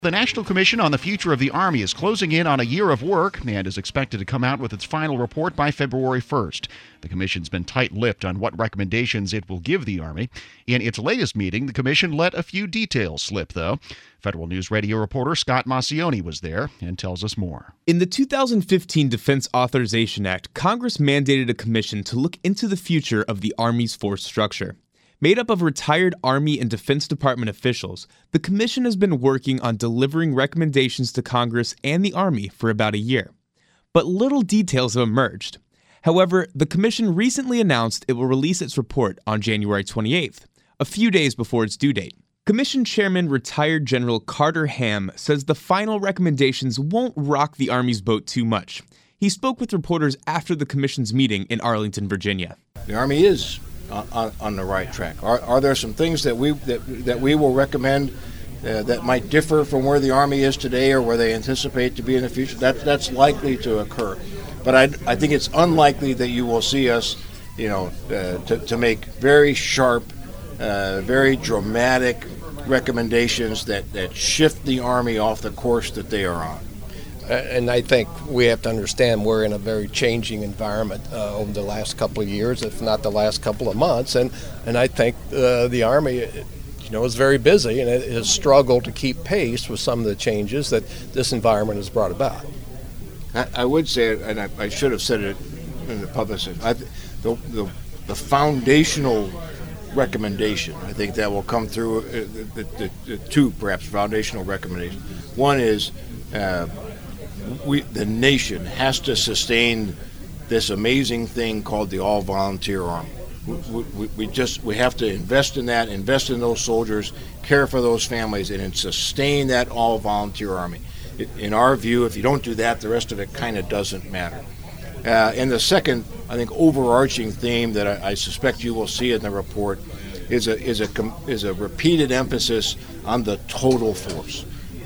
The National Commission on the Future of the Army is closing in on a year of work and is expected to come out with its final report by February 1st. The Commission's been tight-lipped on what recommendations it will give the Army. In its latest meeting, the Commission let a few details slip, though. Federal News Radio reporter Scott Maucione was there and tells us more. In the 2015 Defense Authorization Act, Congress mandated a commission to look into the future of the Army's force structure. Made up of retired Army and Defense Department officials, the commission has been working on delivering recommendations to Congress and the Army for about a year. But little details have emerged. However, the commission recently announced it will release its report on January 28th, a few days before its due date. Commission Chairman retired General Carter Ham says the final recommendations won't rock the Army's boat too much. He spoke with reporters after the commission's meeting in Arlington, Virginia. The Army is on the right track. Are there some things that we will recommend that might differ from where the Army is today or where they anticipate to be in the future? That's likely to occur, but I think it's unlikely that you will see us, to make very sharp, very dramatic recommendations that shift the Army off the course that they are on. And I think we have to understand we're in a very changing environment over the last couple of years, if not the last couple of months. And I think the Army, is very busy and it has struggled to keep pace with some of the changes that this environment has brought about. I would say, and I should have said it in the public session, the foundational recommendation, I think that will come through the two perhaps foundational recommendations. One is the nation has to sustain this amazing thing called the all-volunteer Army. We have to invest in that, invest in those soldiers, care for those families, and sustain that all-volunteer Army. In our view, if you don't do that, the rest of it kind of doesn't matter. And the second, I think, overarching theme that I suspect you will see in the report is a repeated emphasis on the total force.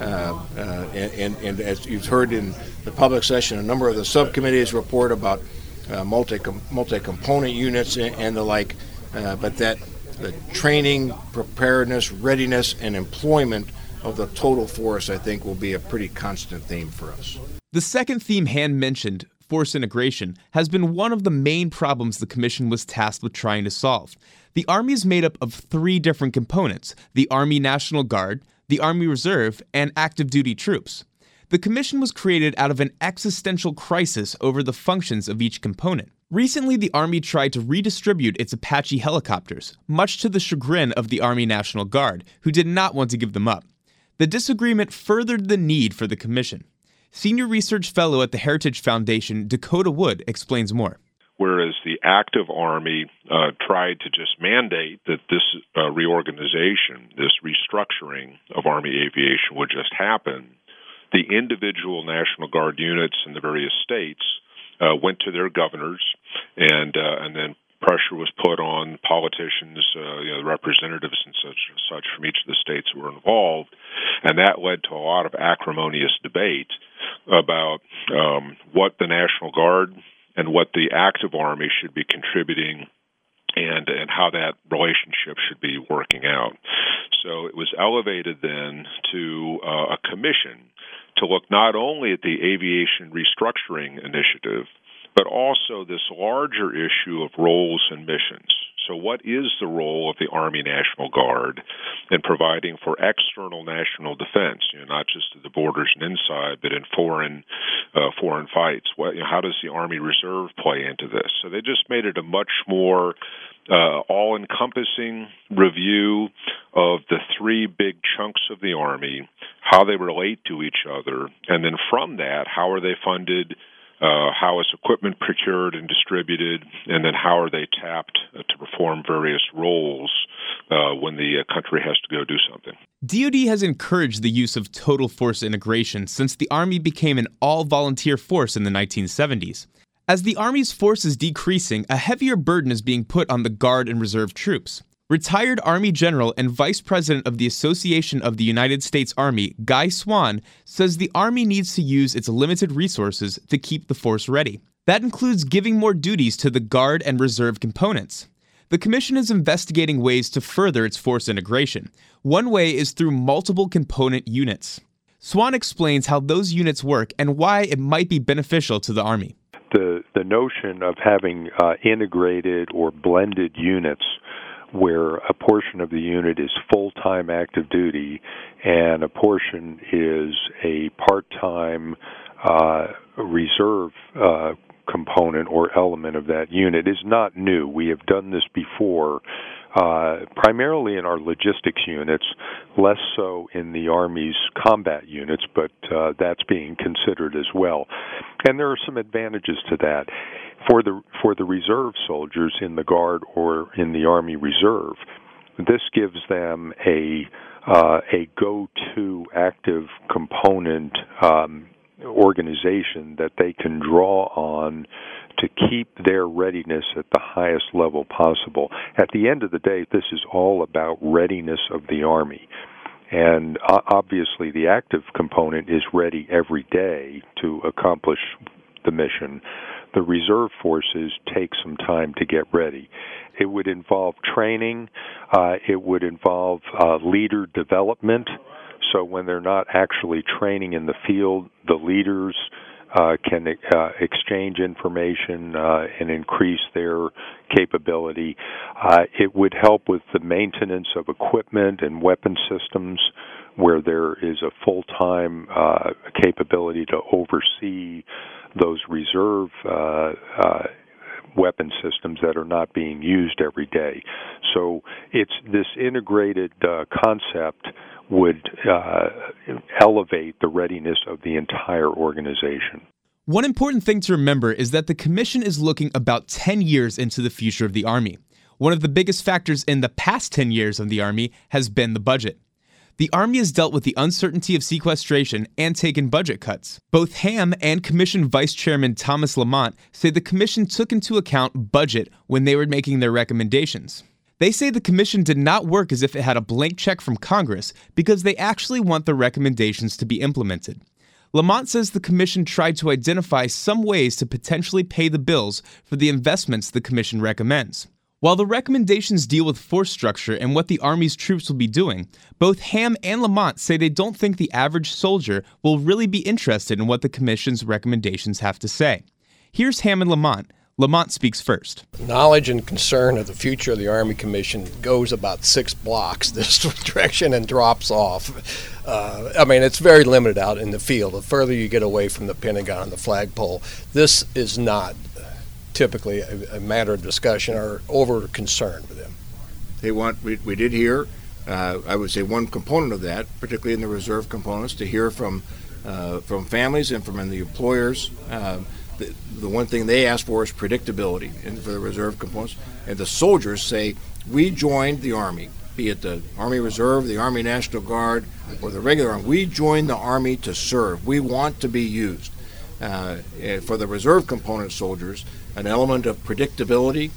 And as you've heard in the public session, a number of the subcommittees report about multi-component units and the like, but that the training, preparedness, readiness, and employment of the total force, I think, will be a pretty constant theme for us. The second theme Han mentioned, force integration, has been one of the main problems the Commission was tasked with trying to solve. The Army is made up of three different components: the Army National Guard, the Army Reserve, and active duty troops. The Commission was created out of an existential crisis over the functions of each component. Recently, the Army tried to redistribute its Apache helicopters, much to the chagrin of the Army National Guard, who did not want to give them up. The disagreement furthered the need for the Commission. Senior Research Fellow at the Heritage Foundation, Dakota Wood, explains more. Whereas the active Army tried to just mandate that this reorganization, this restructuring of Army aviation would just happen, the individual National Guard units in the various states went to their governors, and then pressure was put on politicians, the representatives and such from each of the states who were involved, and that led to a lot of acrimonious debate about what the National Guard and what the active Army should be contributing and how that relationship should be working out. So it was elevated then to a commission to look not only at the Aviation Restructuring Initiative, but also this larger issue of roles and missions. So what is the role of the Army National Guard in providing for external national defense, not just at the borders and inside, but in foreign fights? How does the Army Reserve play into this? So they just made it a much more all-encompassing review of the three big chunks of the Army, how they relate to each other, and then from that, how are they funded, how is equipment procured and distributed, and then how are they tapped to perform various roles when the country has to go do something. DoD has encouraged the use of total force integration since the Army became an all-volunteer force in the 1970s. As the Army's force is decreasing, a heavier burden is being put on the Guard and Reserve troops. Retired Army General and Vice President of the Association of the United States Army, Guy Swan, says the Army needs to use its limited resources to keep the force ready. That includes giving more duties to the Guard and Reserve components. The Commission is investigating ways to further its force integration. One way is through multiple component units. Swan explains how those units work and why it might be beneficial to the Army. The notion of having integrated or blended units where a portion of the unit is full-time active duty and a portion is a part-time reserve component or element of that unit is not new. We have done this before, primarily in our logistics units, less so in the Army's combat units, but that's being considered as well. And there are some advantages to that. For the reserve soldiers in the Guard or in the Army Reserve, this gives them a go-to active component organization that they can draw on to keep their readiness at the highest level possible. At the end of the day, this is all about readiness of the Army. And obviously the active component is ready every day to accomplish the mission. The reserve forces take some time to get ready. It would involve training. It would involve leader development. So when they're not actually training in the field, the leaders can exchange information and increase their capability. It would help with the maintenance of equipment and weapon systems where there is a full-time capability to oversee those reserve weapon systems that are not being used every day. So it's this integrated concept would elevate the readiness of the entire organization. One important thing to remember is that the Commission is looking about 10 years into the future of the Army. One of the biggest factors in the past 10 years of the Army has been the budget. The Army has dealt with the uncertainty of sequestration and taken budget cuts. Both Ham and Commission Vice Chairman Thomas Lamont say the Commission took into account budget when they were making their recommendations. They say the Commission did not work as if it had a blank check from Congress because they actually want the recommendations to be implemented. Lamont says the Commission tried to identify some ways to potentially pay the bills for the investments the Commission recommends. While the recommendations deal with force structure and what the Army's troops will be doing, both Ham and Lamont say they don't think the average soldier will really be interested in what the Commission's recommendations have to say. Here's Ham and Lamont. Lamont speaks first. Knowledge and concern of the future of the Army Commission goes about 6 blocks this direction and drops off. It's very limited out in the field. The further you get away from the Pentagon and the flagpole, this is not typically a matter of discussion or over concern with them. We did hear, I would say one component of that, particularly in the reserve components, to hear from families and from the employers. The one thing they ask for is predictability for the reserve components. And the soldiers say, we joined the Army, be it the Army Reserve, the Army National Guard, or the regular Army. We joined the Army to serve. We want to be used. For the reserve component soldiers, an element of predictability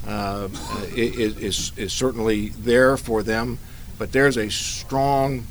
is certainly there for them, but there's a strong,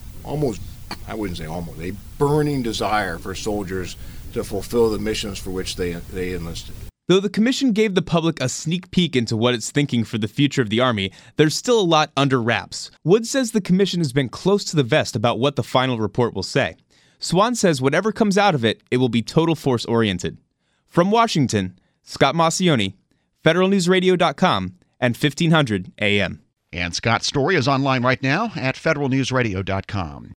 a burning desire for soldiers to fulfill the missions for which they enlisted. Though the Commission gave the public a sneak peek into what it's thinking for the future of the Army, there's still a lot under wraps. Wood says the Commission has been close to the vest about what the final report will say. Swan says whatever comes out of it, it will be total force oriented. From Washington, Scott Maucione, federalnewsradio.com and 1500 AM. And Scott's story is online right now at federalnewsradio.com.